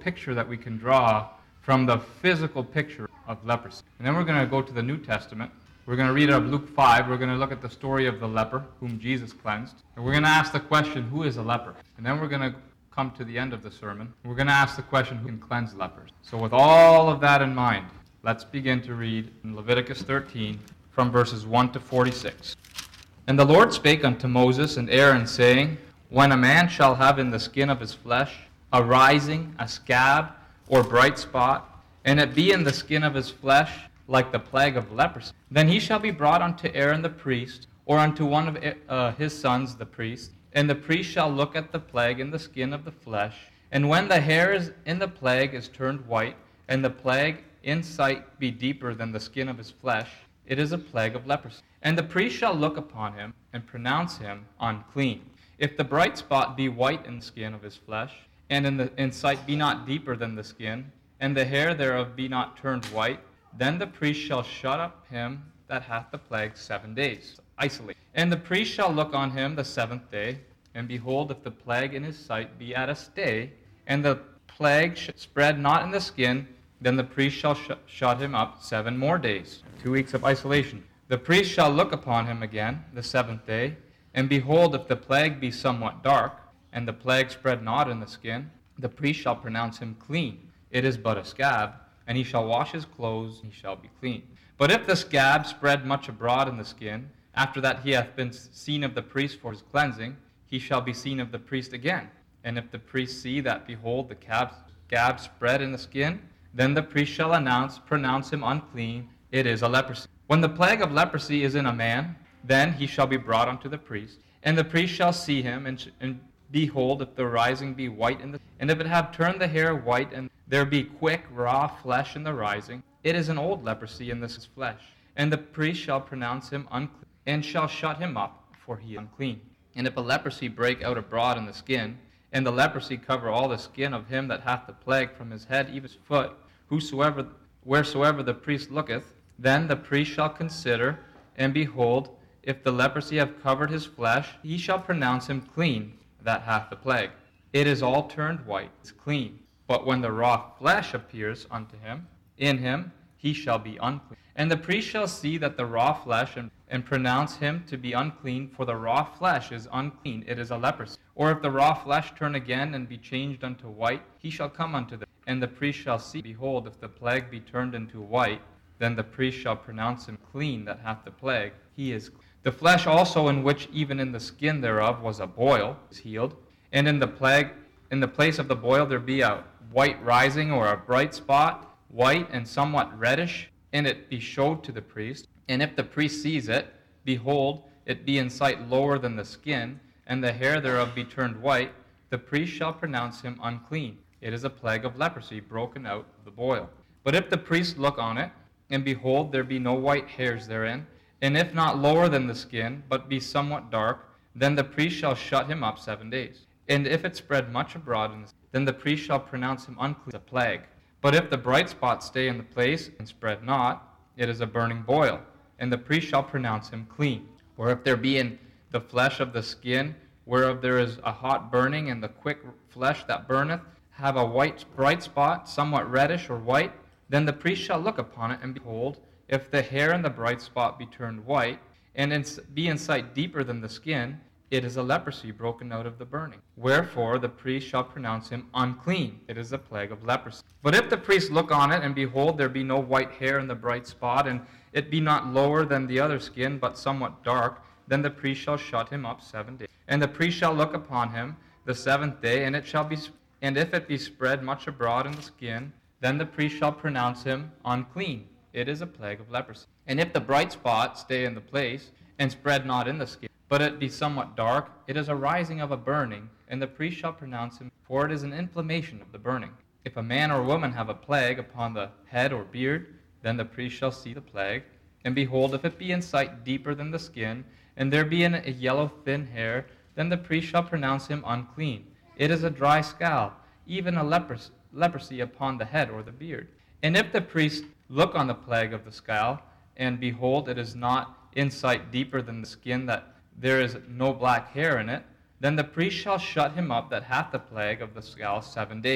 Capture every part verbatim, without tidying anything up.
picture that we can draw from the physical picture of leprosy. And then we're going to go to the New Testament. We're going to read out of Luke five. We're going to look at the story of the leper whom Jesus cleansed. And we're going to ask the question, who is a leper? And then we're going to come to the end of the sermon. We're going to ask the question, who can cleanse lepers? So with all of that in mind, let's begin to read in Leviticus thirteen from verses one to forty-six. And the Lord spake unto Moses and Aaron, saying, When a man shall have in the skin of his flesh a rising, a scab, or bright spot, and it be in the skin of his flesh like the plague of leprosy, then he shall be brought unto Aaron the priest, or unto one of uh, his sons the priest, and the priest shall look at the plague in the skin of the flesh, and when the hair is in the plague is turned white, and the plague in sight be deeper than the skin of his flesh, it is a plague of leprosy. And the priest shall look upon him, and pronounce him unclean. If the bright spot be white in the skin of his flesh, and in the in sight be not deeper than the skin, and the hair thereof be not turned white, then the priest shall shut up him that hath the plague seven days. Isolate. And the priest shall look on him the seventh day, and behold, if the plague in his sight be at a stay, and the plague spread not in the skin, then the priest shall sh- shut him up seven more days. Two weeks of isolation. The priest shall look upon him again the seventh day, and behold, if the plague be somewhat dark, and the plague spread not in the skin, the priest shall pronounce him clean. It is but a scab, and he shall wash his clothes, and he shall be clean. But if the scab spread much abroad in the skin, after that he hath been seen of the priest for his cleansing, he shall be seen of the priest again. And if the priest see that, behold, the scab spread in the skin, then the priest shall announce, pronounce him unclean. It is a leprosy. When the plague of leprosy is in a man, then he shall be brought unto the priest, and the priest shall see him, and, sh- and behold, if the rising be white in the, and if it have turned the hair white, and there be quick raw flesh in the rising, it is an old leprosy in this flesh. And the priest shall pronounce him unclean, and shall shut him up, for he is unclean. And if a leprosy break out abroad in the skin, and the leprosy cover all the skin of him that hath the plague from his head even his foot, whosoever, wheresoever the priest looketh, then the priest shall consider, and behold, if the leprosy have covered his flesh, he shall pronounce him clean that hath the plague. It is all turned white, is clean. But when the raw flesh appears unto him, in him, he shall be unclean. And the priest shall see that the raw flesh, and, and pronounce him to be unclean, for the raw flesh is unclean, it is a leprosy. Or if the raw flesh turn again, and be changed unto white, he shall come unto them. And the priest shall see, behold, if the plague be turned into white, then the priest shall pronounce him clean that hath the plague, he is clean. The flesh also, in which even in the skin thereof was a boil, is healed. And in the plague, in the place of the boil there be a white rising, or a bright spot, white and somewhat reddish, and it be showed to the priest. And if the priest sees it, behold, it be in sight lower than the skin, and the hair thereof be turned white, the priest shall pronounce him unclean. It is a plague of leprosy broken out of the boil. But if the priest look on it, and behold, there be no white hairs therein, and if not lower than the skin, but be somewhat dark, then the priest shall shut him up seven days. And if it spread much abroad, in the, then the priest shall pronounce him unclean, a plague. But if the bright spot stay in the place, and spread not, it is a burning boil, and the priest shall pronounce him clean. Or if there be in the flesh of the skin, whereof there is a hot burning, and the quick flesh that burneth, have a white bright spot, somewhat reddish or white, then the priest shall look upon it, and behold, if the hair in the bright spot be turned white, and in, be in sight deeper than the skin, it is a leprosy broken out of the burning. Wherefore the priest shall pronounce him unclean. It is a plague of leprosy. But if the priest look on it, and behold, there be no white hair in the bright spot, and it be not lower than the other skin, but somewhat dark, then the priest shall shut him up seven days. And the priest shall look upon him the seventh day, and it shall be, and if it be spread much abroad in the skin, then the priest shall pronounce him unclean. It is a plague of leprosy. And if the bright spot stay in the place, and spread not in the skin, but it be somewhat dark, it is a rising of a burning, and the priest shall pronounce him, for it is an inflammation of the burning. If a man or woman have a plague upon the head or beard, then the priest shall see the plague, and behold, if it be in sight deeper than the skin, and there be in a yellow thin hair, then the priest shall pronounce him unclean. It is a dry scab, even a leprosy, leprosy upon the head or the beard. And if the priest look on the plague of the scab, and behold, it is not in sight deeper than the skin, that there is no black hair in it, then the priest shall shut him up that hath the plague of the scab seven days.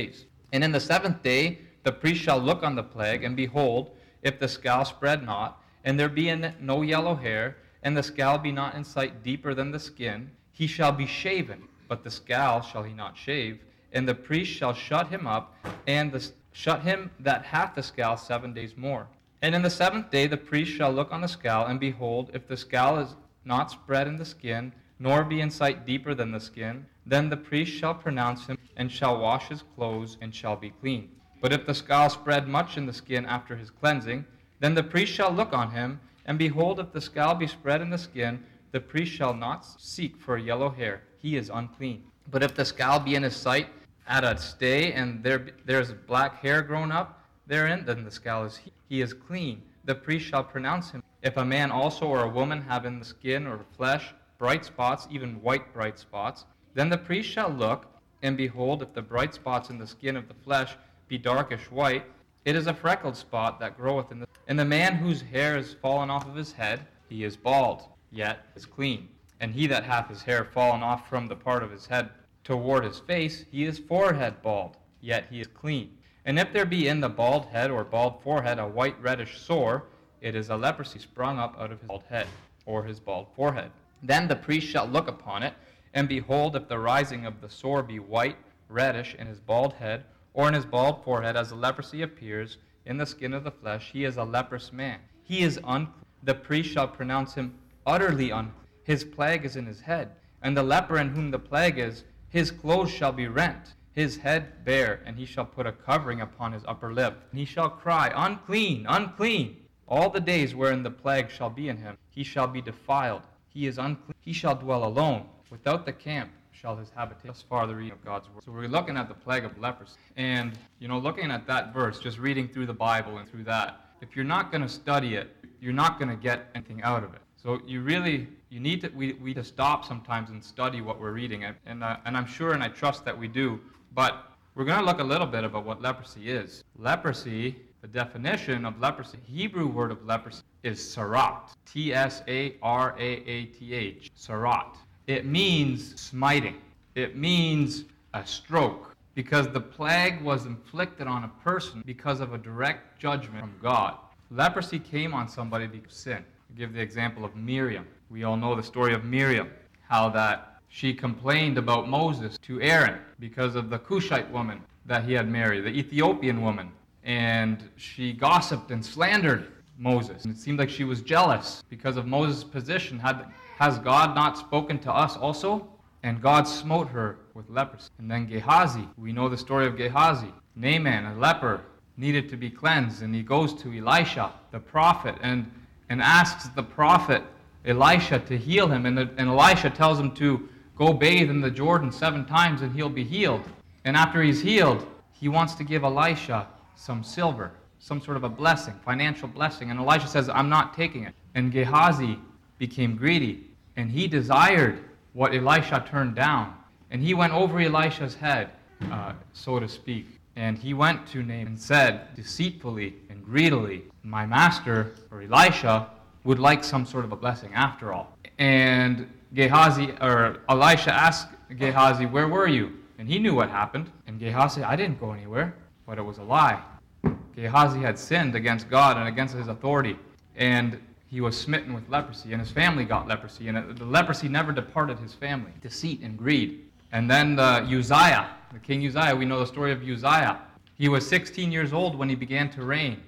And in the seventh day the priest shall look on the plague, and behold, if the scale spread not, and there be in it no yellow hair, and the scale be not in sight deeper than the skin, he shall be shaven, but the scale shall he not shave. And the priest shall shut him up, and the, shut him that hath the scale seven days more. And in the seventh day the priest shall look on the scale, and behold, if the scale is not spread in the skin, nor be in sight deeper than the skin, then the priest shall pronounce him, and shall wash his clothes, and shall be clean. But if the scale spread much in the skin after his cleansing, then the priest shall look on him, and behold, if the scale be spread in the skin, the priest shall not seek for a yellow hair. He is unclean. But if the scale be in his sight at a stay, and there there is black hair grown up therein, then the scale is he, he is clean. The priest shall pronounce him. If a man also or a woman have in the skin or flesh bright spots, even white bright spots, then the priest shall look, and behold, if the bright spots in the skin of the flesh be darkish white, it is a freckled spot that groweth in the... And the man whose hair is fallen off of his head, he is bald, yet is clean. And he that hath his hair fallen off from the part of his head toward his face, he is forehead bald, yet he is clean. And if there be in the bald head or bald forehead a white reddish sore, it is a leprosy sprung up out of his bald head, or his bald forehead. Then the priest shall look upon it, and behold, if the rising of the sore be white, reddish in his bald head, or in his bald forehead, as the leprosy appears in the skin of the flesh, he is a leprous man. He is unclean. The priest shall pronounce him utterly unclean. His plague is in his head. And the leper in whom the plague is, his clothes shall be rent, his head bare, and he shall put a covering upon his upper lip. And he shall cry, Unclean, unclean! All the days wherein the plague shall be in him, he shall be defiled. He is unclean. He shall dwell alone, without the camp shall his habitation. Thus far the reading of God's word. So we're looking at the plague of leprosy. And, you know, looking at that verse, just reading through the Bible and through that, if you're not going to study it, you're not going to get anything out of it. So you really, you need to, we, we to stop sometimes and study what we're reading. And, and, uh, and I'm sure and I trust that we do. But we're going to look a little bit about what leprosy is. Leprosy, the definition of leprosy, Hebrew word of leprosy is sarat. T S A R A A T H. Sarat. It means smiting. It means a stroke. Because the plague was inflicted on a person because of a direct judgment from God. Leprosy came on somebody because of sin. I'll give the example of Miriam. We all know the story of Miriam. How that she complained about Moses to Aaron because of the Cushite woman that he had married, the Ethiopian woman. And she gossiped and slandered Moses. And it seemed like she was jealous because of Moses' position. Had, has God not spoken to us also? And God smote her with leprosy. And then Gehazi, we know the story of Gehazi. Naaman, a leper, needed to be cleansed. And he goes to Elisha, the prophet, and, and asks the prophet, Elisha, to heal him. And, the, and Elisha tells him to go bathe in the Jordan seven times and he'll be healed. And after he's healed, he wants to give Elisha some silver, some sort of a blessing, financial blessing. And Elisha says, I'm not taking it. And Gehazi became greedy, and he desired what Elisha turned down. And he went over Elisha's head, uh, so to speak. And he went to Naaman and said, deceitfully and greedily, my master, or Elisha, would like some sort of a blessing after all. And Gehazi, or Elisha asked Gehazi, where were you? And he knew what happened. And Gehazi said, I didn't go anywhere. But it was a lie. Gehazi had sinned against God and against his authority. And he was smitten with leprosy. And his family got leprosy. And it, the leprosy never departed his family. Deceit and greed. And then the Uzziah, the king Uzziah, we know the story of Uzziah. He was sixteen years old when he began to reign.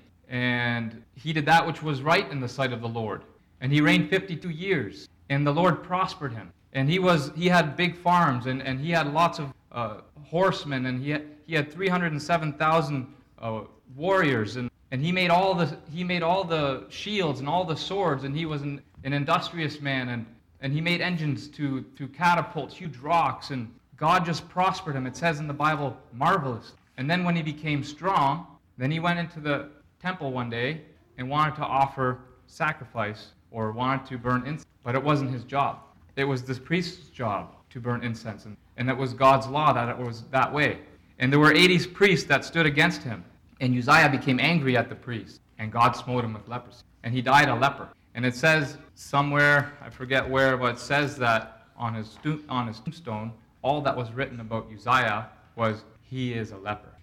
And he did that which was right in the sight of the Lord. And he reigned fifty-two years. And the Lord prospered him. And he was he had big farms. And, and he had lots of uh, horsemen. And he had, he had three hundred seven thousand uh, warriors. And, and he made all the he made all the shields and all the swords. And he was an, an industrious man. And, and he made engines to, to catapult huge rocks. And God just prospered him. It says in the Bible, marvelous. And then when he became strong, then he went into the temple one day and wanted to offer sacrifice or wanted to burn incense. But it wasn't his job. It was this priest's job to burn incense. And, and it was God's law that it was that way. And there were eighty priests that stood against him. And Uzziah became angry at the priests. And God smote him with leprosy. And he died a leper. And it says somewhere, I forget where, but it says that on his, on his tombstone, all that was written about Uzziah was, he is a leper.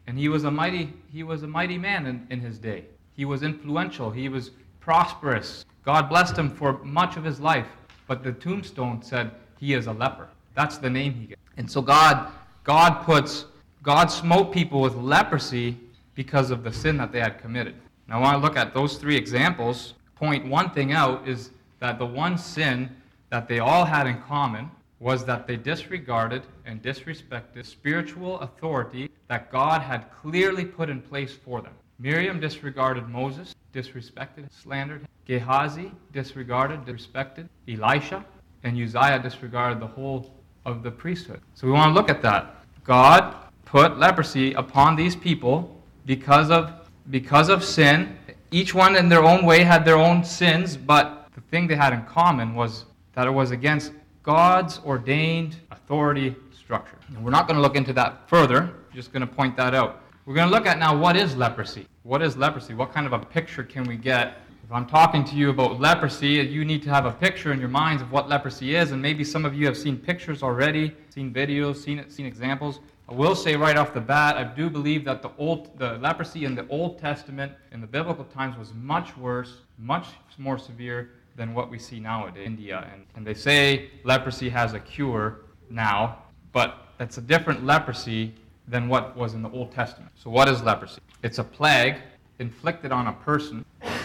And he was a mighty, he was a mighty man in, in his day. He was influential. He was prosperous. God blessed him for much of his life. But the tombstone said he is a leper. That's the name he gets. And so God, God puts, God smote people with leprosy because of the sin that they had committed. Now I want to look at those three examples. Point one thing out is that the one sin that they all had in common was that they disregarded and disrespected spiritual authority that God had clearly put in place for them. Miriam disregarded Moses, disrespected, slandered him. Gehazi disregarded, disrespected Elisha, and Uzziah disregarded the whole of the priesthood. So we want to look at that. God put leprosy upon these people because of because of sin. Each one in their own way had their own sins, but the thing they had in common was that it was against God's ordained authority structure. And we're not going to look into that further. I'm just going to point that out. We're going to look at now what is leprosy. What is leprosy? What kind of a picture can we get? If I'm talking to you about leprosy, you need to have a picture in your minds of what leprosy is, and maybe some of you have seen pictures already, seen videos, seen it, seen examples. I will say right off the bat, I do believe that the old, the leprosy in the Old Testament, in the biblical times, was much worse, much more severe than what we see nowadays in India. And, and they say leprosy has a cure now, but it's a different leprosy than what was in the Old Testament. So what is leprosy? It's a plague inflicted on a person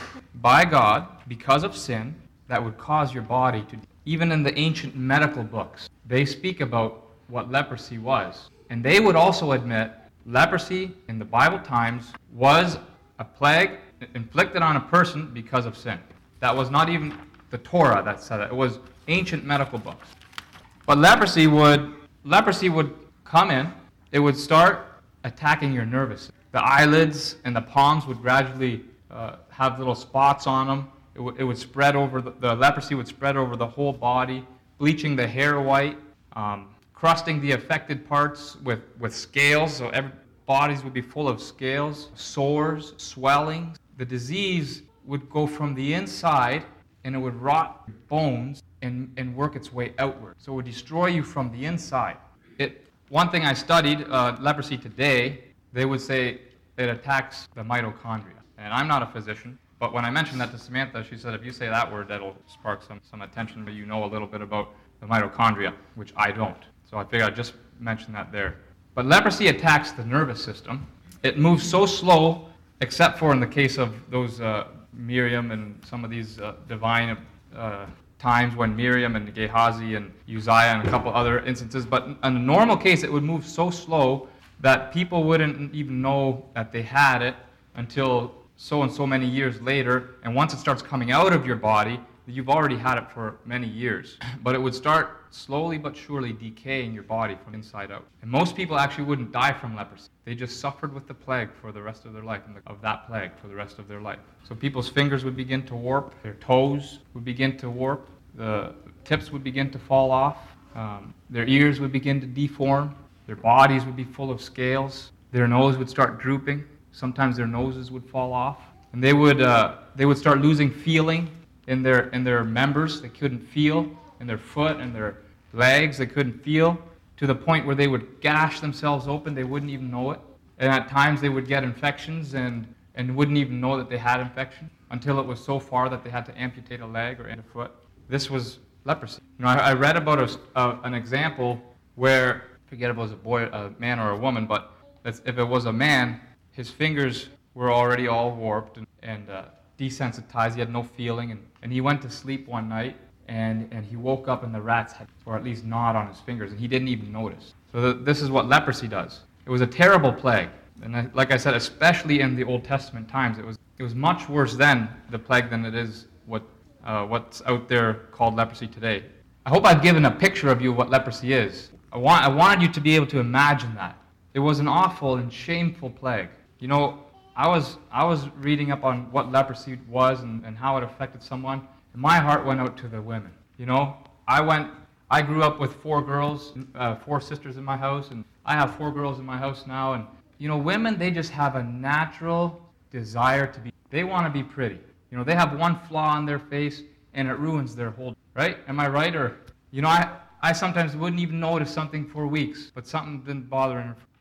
by God because of sin that would cause your body to... Even in the ancient medical books, they speak about what leprosy was. And they would also admit leprosy in the Bible times was a plague inflicted on a person because of sin. That was not even the Torah that said it. It was ancient medical books. But leprosy would leprosy would come in. It would start attacking your nervous system. The eyelids and the palms would gradually uh, have little spots on them. It, w- it would spread over, the, the leprosy would spread over the whole body, bleaching the hair white, um, crusting the affected parts with, with scales, so every, bodies would be full of scales, sores, swellings. The disease would go from the inside, and it would rot your bones and, and work its way outward. So it would destroy you from the inside. It, one thing I studied, uh, leprosy today, they would say it attacks the mitochondria. And I'm not a physician, but when I mentioned that to Samantha, she said, if you say that word, that'll spark some, some attention, but you know a little bit about the mitochondria, which I don't. So I figured I'd just mention that there. But leprosy attacks the nervous system. It moves so slow, except for in the case of those uh, Miriam and some of these uh, divine uh, times when Miriam and Gehazi and Uzziah and a couple other instances. But in a normal case, it would move so slow that people wouldn't even know that they had it until so and so many years later. And once it starts coming out of your body, you've already had it for many years. But it would start slowly but surely decaying your body from inside out. And most people actually wouldn't die from leprosy. They just suffered with the plague for the rest of their life, of that plague for the rest of their life. So people's fingers would begin to warp, their toes would begin to warp, the tips would begin to fall off, um, their ears would begin to deform, their bodies would be full of scales, their nose would start drooping, sometimes their noses would fall off, and they would uh, they would start losing feeling in their in their members. They couldn't feel in their foot and their legs. They couldn't feel, to the point where they would gash themselves open. They wouldn't even know it. And at times they would get infections and, and wouldn't even know that they had infection until it was so far that they had to amputate a leg or a foot. This was leprosy. You know, I, I read about a, uh, an example where, forget if it was a boy, a man or a woman, but if it was a man, his fingers were already all warped and, and uh, desensitized. He had no feeling, and, and he went to sleep one night, and, and he woke up and the rats had, or at least gnawed on his fingers, and he didn't even notice. So the, this is what leprosy does. It was a terrible plague, and I, like I said, especially in the Old Testament times, it was it was much worse then, the plague, than it is what uh, what's out there called leprosy today. I hope I've given a picture of you of what leprosy is. I want I wanted you to be able to imagine that. It was an awful and shameful plague. You know, I was I was reading up on what leprosy was and, and how it affected someone, and my heart went out to the women. You know, I went. I grew up with four girls, uh, four sisters in my house, and I have four girls in my house now. And you know, women, they just have a natural desire to be. They want to be pretty. You know, they have one flaw on their face, and it ruins their whole. Right? Am I right? Or you know, I I sometimes wouldn't even notice something for weeks, but something been bothering her.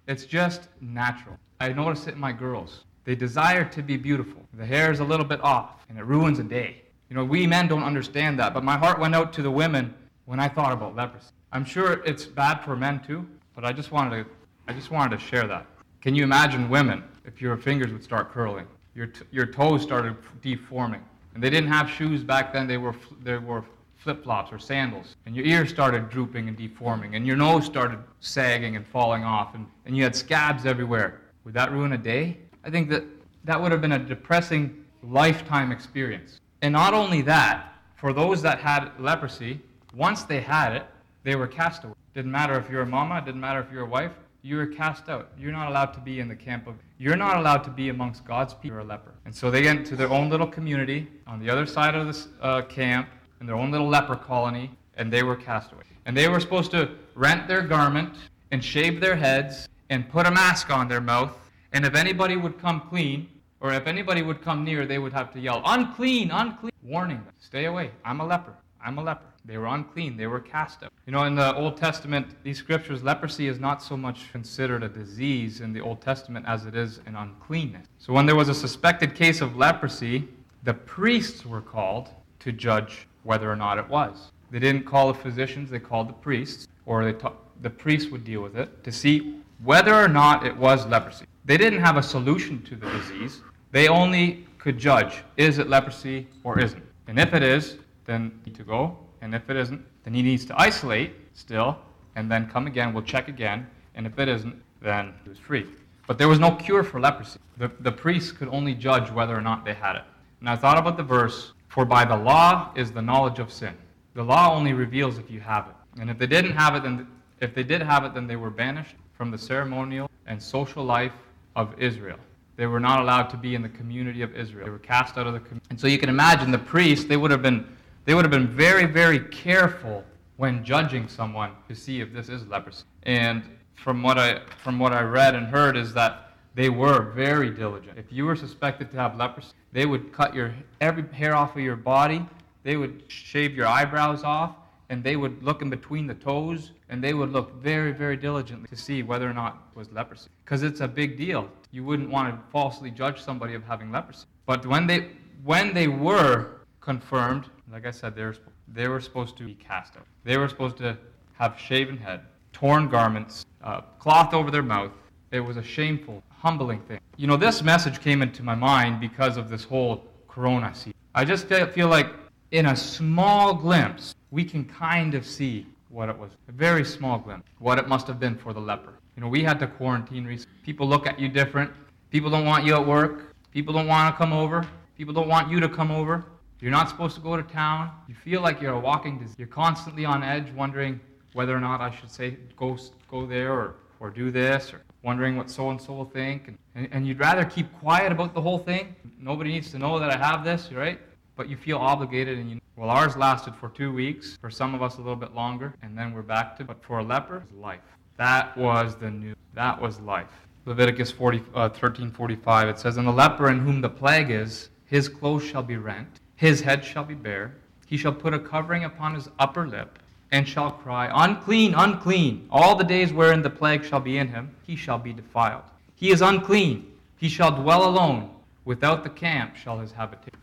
It's just natural. I notice it in my girls. They desire to be beautiful. The hair is a little bit off, and it ruins a day. You know, we men don't understand that, but my heart went out to the women when I thought about leprosy. I'm sure it's bad for men too, but I just wanted to, I just wanted to share that. Can you imagine women if your fingers would start curling, your t- your toes started deforming, and they didn't have shoes back then? They were they were flip-flops or sandals, and your ears started drooping and deforming, and your nose started sagging and falling off, and, and you had scabs everywhere. Would that ruin a day? I think that that would have been a depressing lifetime experience. And not only that, for those that had leprosy, once they had it, they were cast away. Didn't matter if you're a mama, it didn't matter if you're a wife, you were cast out. You're not allowed to be in the camp of, you're not allowed to be amongst God's people. You're a leper. And so they get into their own little community on the other side of this uh, camp, in their own little leper colony, and they were cast away. And they were supposed to rent their garment and shave their heads and put a mask on their mouth, and if anybody would come clean, or if anybody would come near, they would have to yell, unclean, unclean, warning them, stay away, I'm a leper, I'm a leper. They were unclean, they were cast out. You know, in the Old Testament, these scriptures, leprosy is not so much considered a disease in the Old Testament as it is an uncleanness. So when there was a suspected case of leprosy, the priests were called to judge whether or not it was. They didn't call the physicians, they called the priests, or they ta- the priests would deal with it to see whether or not it was leprosy. They didn't have a solution to the disease. They only could judge, is it leprosy or isn't? And if it is, then he needs to go. And if it isn't, then he needs to isolate still, and then come again, we'll check again. And if it isn't, then he was free. But there was no cure for leprosy. The, the priests could only judge whether or not they had it. And I thought about the verse, for by the law is the knowledge of sin. The law only reveals if you have it. And if they didn't have it, then if they did have it, then they were banished from the ceremonial and social life of Israel. They were not allowed to be in the community of Israel. They were cast out of the community. And so you can imagine the priests, they would have been they would have been very, very careful when judging someone to see if this is leprosy. And from what I from what I read and heard is that they were very diligent. If you were suspected to have leprosy, they would cut your every hair off of your body, they would shave your eyebrows off, and they would look in between the toes, and they would look very, very diligently to see whether or not it was leprosy. Because it's a big deal. You wouldn't want to falsely judge somebody of having leprosy. But when they when they were confirmed, like I said, they were, they were supposed to be cast out. They were supposed to have shaven head, torn garments, uh, cloth over their mouth. It was a shameful, humbling thing. You know, this message came into my mind because of this whole corona season. I just feel like in a small glimpse, we can kind of see what it was. A very small glimpse, what it must have been for the leper. You know, we had to quarantine recently. People look at you different. People don't want you at work. People don't want to come over. People don't want you to come over. You're not supposed to go to town. You feel like you're a walking disease. You're constantly on edge, wondering whether or not I should say go go there or, or do this, or wondering what so-and-so will think. And, and, and you'd rather keep quiet about the whole thing. Nobody needs to know that I have this, right? But you feel obligated. And you Well, ours lasted for two weeks. For some of us, a little bit longer. And then we're back to, but for a leper, it was life. That was the new, that was life. Leviticus forty, uh, thirteen forty-five, it says, and the leper in whom the plague is, his clothes shall be rent. His head shall be bare. He shall put a covering upon his upper lip, and shall cry, unclean, unclean. All the days wherein the plague shall be in him, he shall be defiled. He is unclean. He shall dwell alone. Without the camp shall his habitation.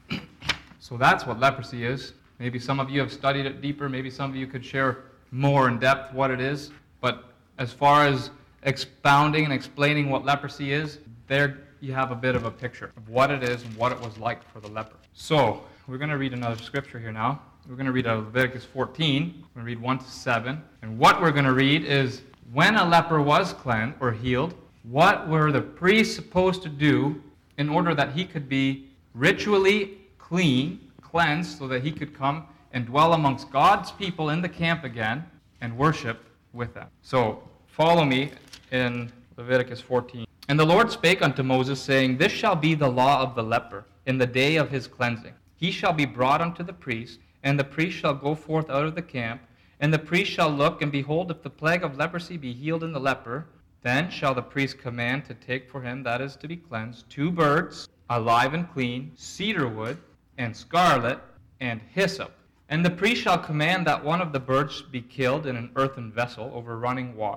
So that's what leprosy is. Maybe some of you have studied it deeper. Maybe some of you could share more in depth what it is. But as far as expounding and explaining what leprosy is, there you have a bit of a picture of what it is and what it was like for the leper. So, we're going to read another scripture here now. We're going to read out of Leviticus fourteen. We're going to read one to seven. And what we're going to read is, when a leper was cleansed or healed, what were the priests supposed to do in order that he could be ritually clean, cleansed, so that he could come and dwell amongst God's people in the camp again and worship with them. So, follow me in Leviticus fourteen. And the Lord spake unto Moses, saying, this shall be the law of the leper in the day of his cleansing. He shall be brought unto the priest, and the priest shall go forth out of the camp, and the priest shall look, and behold, if the plague of leprosy be healed in the leper, then shall the priest command to take for him that is to be cleansed two birds, alive and clean, cedar wood, and scarlet, and hyssop. And the priest shall command that one of the birds be killed in an earthen vessel over running water.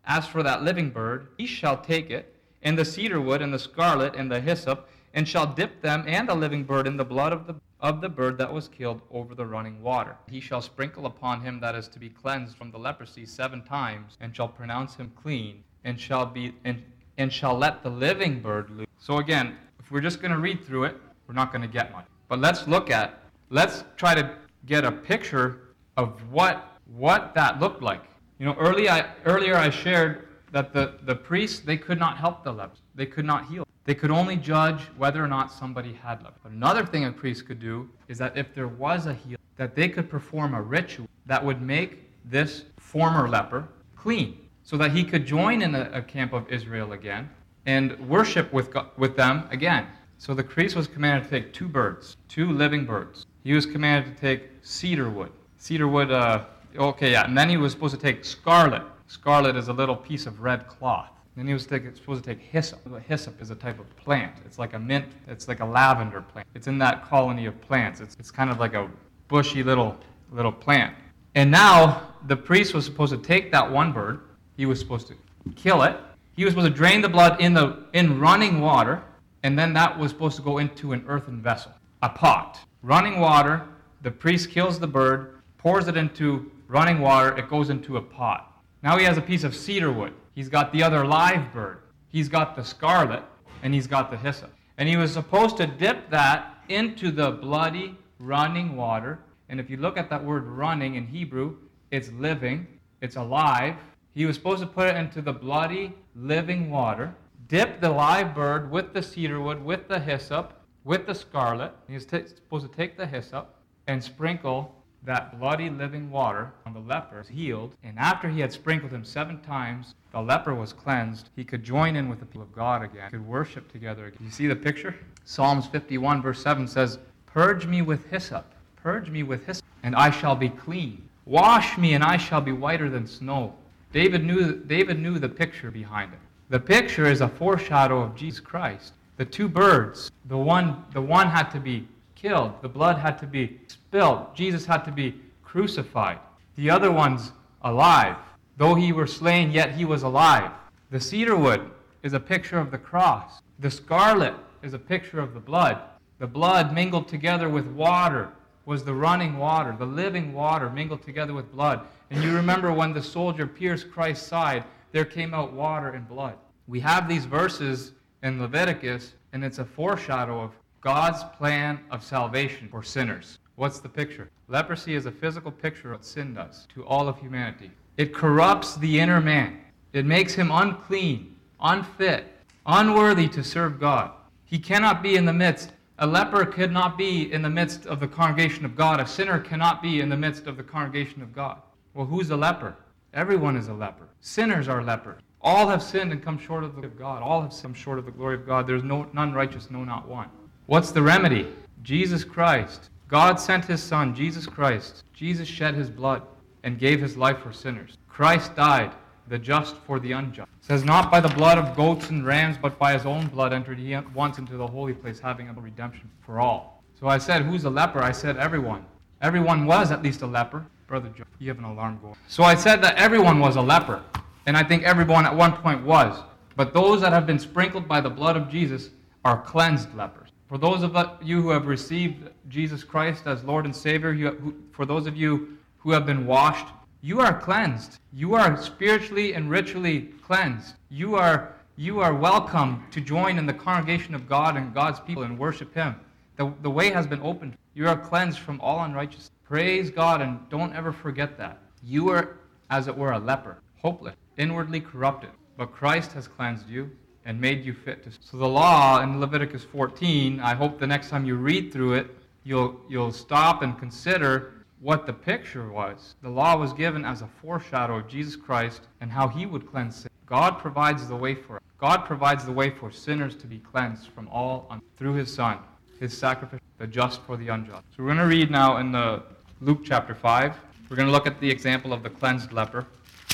As for that living bird, he shall take it, and the cedar wood, and the scarlet, and the hyssop, and shall dip them and the living bird in the blood of the of the bird that was killed over the running water. He shall sprinkle upon him that is to be cleansed from the leprosy seven times, and shall pronounce him clean, and shall be and, and shall let the living bird loose. So again, if we're just going to read through it, we're not going to get much. But let's look at, let's try to get a picture of what what that looked like. You know, early I, earlier I shared that the, the priests, they could not help the lepers. They could not heal. They could only judge whether or not somebody had leprosy. But another thing a priest could do is that if there was a healing, that they could perform a ritual that would make this former leper clean, so that he could join in a, a camp of Israel again and worship with God, with them again. So the priest was commanded to take two birds, two living birds. He was commanded to take cedar wood. Cedar wood, uh, okay, yeah. And then he was supposed to take scarlet. Scarlet is a little piece of red cloth. Then he was take, supposed to take hyssop. Hyssop is a type of plant. It's like a mint, it's like a lavender plant. It's in that colony of plants. It's, it's kind of like a bushy little, little plant. And now the priest was supposed to take that one bird. He was supposed to kill it. He was supposed to drain the blood in the in running water, and then that was supposed to go into an earthen vessel, a pot. Running water, the priest kills the bird, pours it into running water, it goes into a pot. Now he has a piece of cedar wood. He's got the other live bird. He's got the scarlet, and he's got the hyssop. And he was supposed to dip that into the bloody, running water. And if you look at that word running in Hebrew, it's living, it's alive. He was supposed to put it into the bloody, living water, dip the live bird with the cedar wood, with the hyssop, with the scarlet. He was t- supposed to take the hyssop and sprinkle that bloody living water on the leper, healed, and after he had sprinkled him seven times, the leper was cleansed. He could join in with the people of God again. He could worship together again. You see the picture? Psalms fifty-one verse seven says, "Purge me with hyssop, purge me with hyssop, and I shall be clean. Wash me, and I shall be whiter than snow." David knew, David knew the picture behind it. The picture is a foreshadow of Jesus Christ. The two birds, the one, the one had to be killed. The blood had to be spilled. Jesus had to be crucified. The other one's alive. Though he were slain, yet he was alive. The cedar wood is a picture of the cross. The scarlet is a picture of the blood. The blood mingled together with water was the running water. The living water mingled together with blood. And you remember when the soldier pierced Christ's side, there came out water and blood. We have these verses in Leviticus, and it's a foreshadow of God's plan of salvation for sinners. What's the picture? Leprosy is a physical picture of what sin does to all of humanity. It corrupts the inner man. It makes him unclean, unfit, unworthy to serve God. He cannot be in the midst. A leper could not be in the midst of the congregation of God. A sinner cannot be in the midst of the congregation of God. Well, who's a leper? Everyone is a leper. Sinners are lepers. All have sinned and come short of the glory of God. All have come short of the glory of God. There's no none righteous, no, not one. What's the remedy? Jesus Christ. God sent his Son, Jesus Christ. Jesus shed his blood and gave his life for sinners. Christ died, the just for the unjust. It says, not by the blood of goats and rams, but by his own blood entered he once into the holy place, having a redemption for all. So I said, who's a leper? I said, everyone. Everyone was at least a leper. Brother Joe, you have an alarm going. So I said that everyone was a leper. And I think everyone at one point was. But those that have been sprinkled by the blood of Jesus are cleansed lepers. For those of you who have received Jesus Christ as Lord and Savior, you, who, for those of you who have been washed, you are cleansed. You are spiritually and ritually cleansed. You are, you are welcome to join in the congregation of God and God's people and worship him. The, the way has been opened. You are cleansed from all unrighteousness. Praise God, and don't ever forget that. You are, as it were, a leper, hopeless, inwardly corrupted. But Christ has cleansed you and made you fit to. So the law in Leviticus fourteen, I hope the next time you read through it, you'll you'll stop and consider what the picture was. The law was given as a foreshadow of Jesus Christ and how he would cleanse sin. God provides the way for it. God provides the way for sinners to be cleansed from all un- through his Son, his sacrifice, the just for the unjust. So we're going to read now in the Luke chapter five. We're going to look at the example of the cleansed leper.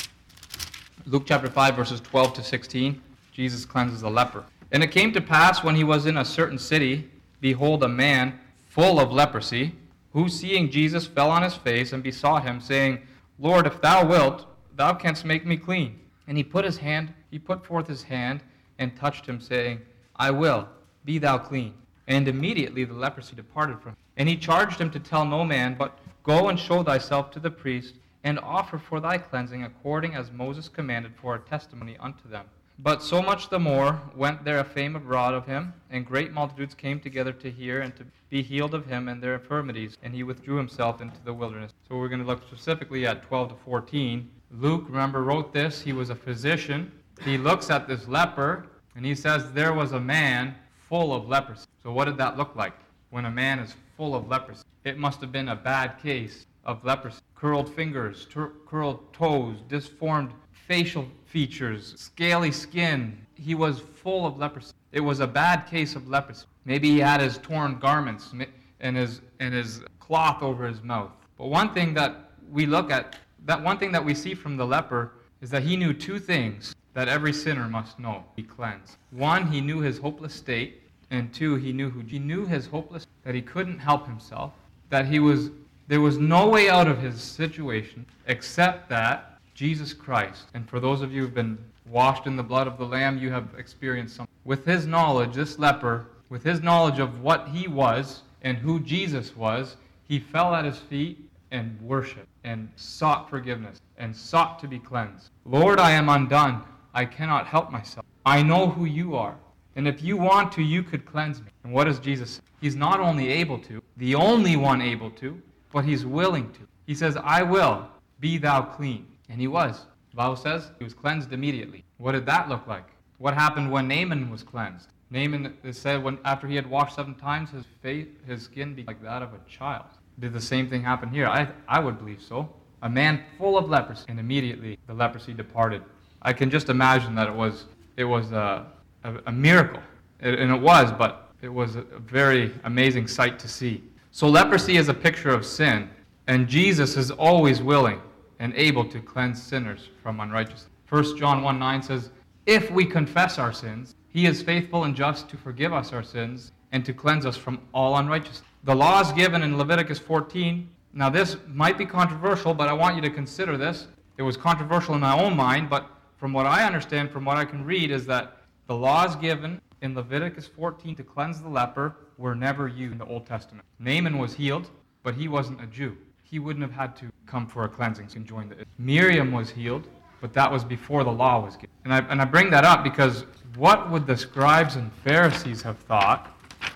Luke chapter five, verses twelve to sixteen. Jesus cleanses a leper. And it came to pass when he was in a certain city, behold, a man full of leprosy, who seeing Jesus fell on his face and besought him, saying, Lord, if thou wilt, thou canst make me clean. And he put his hand, he put forth his hand and touched him, saying, I will, be thou clean. And immediately the leprosy departed from him. And he charged him to tell no man, but go and show thyself to the priest, and offer for thy cleansing according as Moses commanded for a testimony unto them. But so much the more went there a fame abroad of him, and great multitudes came together to hear and to be healed of him and their infirmities. And he withdrew himself into the wilderness. So we're going to look specifically at twelve to fourteen. Luke, remember, wrote this. He was a physician. He looks at this leper, and he says there was a man full of leprosy. So what did that look like when a man is full of leprosy? It must have been a bad case of leprosy. Curled fingers, tur- curled toes, disformed facial features, scaly skin. He was full of leprosy. It was a bad case of leprosy. Maybe he had his torn garments and his and his cloth over his mouth. But one thing that we look at, that one thing that we see from the leper is that he knew two things that every sinner must know. Be cleansed. One, he knew his hopeless state, and two, he knew who he knew his hopeless, that he couldn't help himself, that he was there was no way out of his situation except that Jesus Christ. And for those of you who've been washed in the blood of the Lamb, you have experienced something. With his knowledge, this leper, with his knowledge of what he was and who Jesus was, he fell at his feet and worshiped and sought forgiveness and sought to be cleansed. Lord, I am undone. I cannot help myself. I know who you are. And if you want to, you could cleanse me. And what does Jesus say? He's not only able to, the only one able to, but he's willing to. He says, I will, be thou clean. And he was. The Bible says he was cleansed immediately. What did that look like? What happened when Naaman was cleansed? Naaman, it said, when after he had washed seven times, his face, his skin became like that of a child. Did the same thing happen here? I, I would believe so. A man full of leprosy, and immediately the leprosy departed. I can just imagine that it was it was a, a, a miracle. It, and it was, but it was a very amazing sight to see. So leprosy is a picture of sin, and Jesus is always willing and able to cleanse sinners from unrighteousness. First John one nine says, if we confess our sins, he is faithful and just to forgive us our sins and to cleanse us from all unrighteousness. The laws given in Leviticus fourteen, now this might be controversial, but I want you to consider this. It was controversial in my own mind, but from what I understand, from what I can read, is that the laws given in Leviticus fourteen to cleanse the leper were never used in the Old Testament. Naaman was healed, but he wasn't a Jew. He wouldn't have had to come for a cleansing and join the... Miriam was healed, but that was before the law was given. And I, and I bring that up because what would the scribes and Pharisees have thought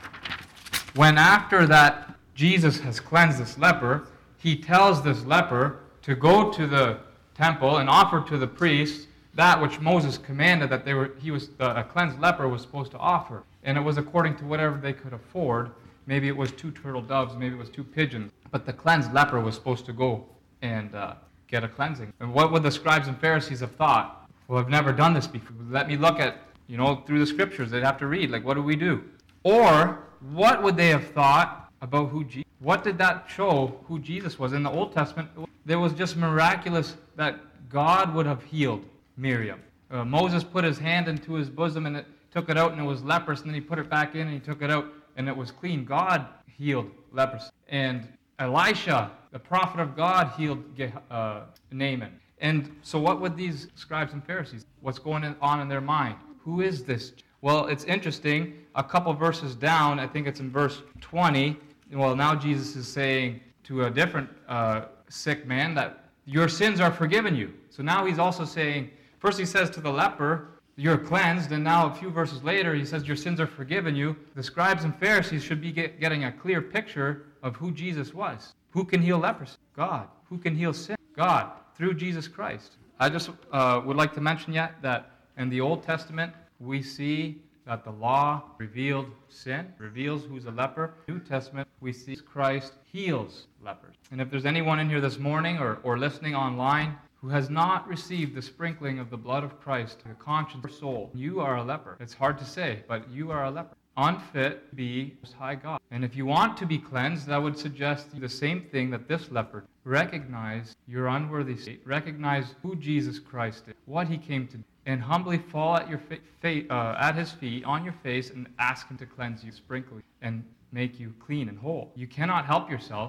when after that Jesus has cleansed this leper, he tells this leper to go to the temple and offer to the priest that which Moses commanded that they were he was a cleansed leper was supposed to offer. And it was according to whatever they could afford. Maybe it was two turtle doves, maybe it was two pigeons. But the cleansed leper was supposed to go and uh, get a cleansing. And what would the scribes and Pharisees have thought? Well, I've never done this before. Let me look at, you know, through the scriptures. They'd have to read, like, what do we do? Or what would they have thought about who Jesus, what did that show who Jesus was? In the Old Testament, there was just miraculous that God would have healed Miriam. Uh, Moses put his hand into his bosom and it took it out and it was leprous, and then he put it back in and he took it out and it was clean. God healed leprosy. And Elisha, the prophet of God, healed uh, Naaman. And so what would these scribes and Pharisees, what's going on in their mind? Who is this? Well, it's interesting. A couple verses down, I think it's in verse twenty, well, now Jesus is saying to a different uh, sick man that your sins are forgiven you. So now he's also saying, first he says to the leper, you're cleansed, and now a few verses later he says your sins are forgiven you. The scribes and Pharisees should be get, getting a clear picture of who Jesus was. Who can heal leprosy? God. Who can heal sin? God, through Jesus Christ. I just uh, would like to mention yet that in the Old Testament we see that the law revealed sin, reveals who's a leper. New Testament, we see Christ heals lepers. And if there's anyone in here this morning or, or listening online who has not received the sprinkling of the blood of Christ to the conscience or soul, you are a leper. It's hard to say, but you are a leper. Unfit to be Most High God. And if you want to be cleansed, I would suggest the same thing that this leper. Recognize your unworthy state. Recognize who Jesus Christ is, what he came to do, and humbly fall at your fa- fa- uh, at his feet, on your face, and ask him to cleanse you, sprinkle you, and make you clean and whole. You cannot help yourself,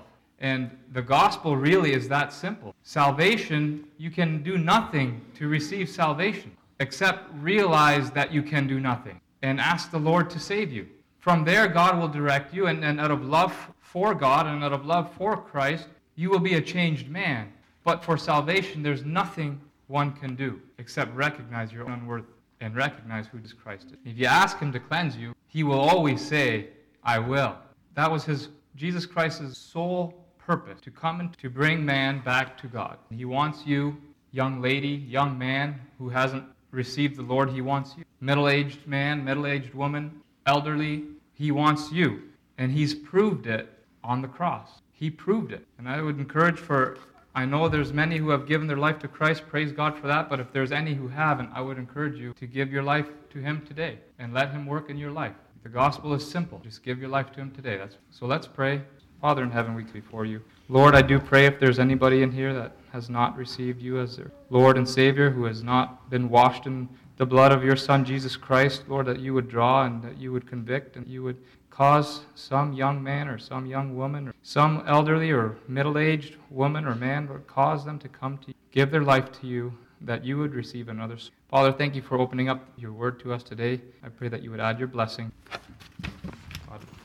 And the gospel really is that simple. Salvation, you can do nothing to receive salvation except realize that you can do nothing and ask the Lord to save you. From there, God will direct you, and, and out of love for God and out of love for Christ, you will be a changed man. But for salvation, there's nothing one can do except recognize your own worth and recognize who Jesus Christ is. If you ask him to cleanse you, he will always say, I will. That was his Jesus Christ's sole purpose, to come and to bring man back to God. He wants you, young lady, young man who hasn't received the Lord. He wants you, middle-aged man, middle-aged woman, elderly. He wants you. And he's proved it on the cross. He proved it. And I would encourage for, I know there's many who have given their life to Christ, praise God for that, but if there's any who haven't, I would encourage you to give your life to him today and let him work in your life. The gospel is simple. Just give your life to him today. That's, so let's pray. Father in heaven, we come before you. Lord, I do pray if there's anybody in here that has not received you as their Lord and Savior, who has not been washed in the blood of your Son, Jesus Christ, Lord, that you would draw and that you would convict and you would cause some young man or some young woman or some elderly or middle-aged woman or man, Lord, cause them to come to you, give their life to you, that you would receive another. Father, thank you for opening up your word to us today. I pray that you would add your blessing.